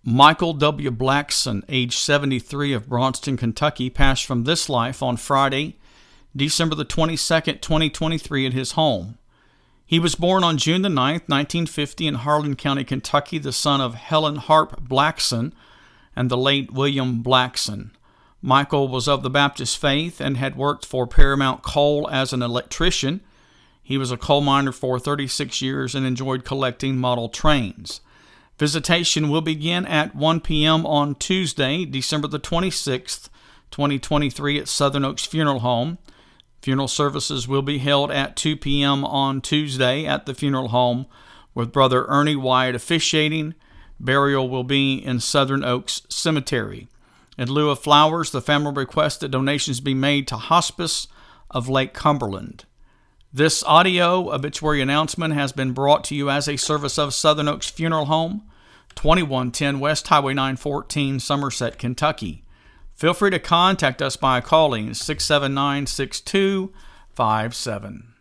Michael W. Blackson, age 73, of Braunston, Kentucky, passed from this life on Friday, December the 22nd, 2023, at his home. He was born on June the 9th, 1950, in Harlan County, Kentucky, the son of Helen Harp Blackson and the late William Blackson. Michael was of the Baptist faith and had worked for Paramount Coal as an electrician. He was a coal miner for 36 years and enjoyed collecting model trains. Visitation will begin at 1 p.m. on Tuesday, December the 26th, 2023, at Southern Oaks Funeral Home. Funeral services will be held at 2 p.m. on Tuesday at the funeral home, with Brother Ernie Wyatt officiating. Burial will be in Southern Oaks Cemetery. In lieu of flowers, the family requests that donations be made to Hospice of Lake Cumberland. This audio obituary announcement has been brought to you as a service of Southern Oaks Funeral Home, 2110 West Highway 914, Somerset, Kentucky. Feel free to contact us by calling 679-6257.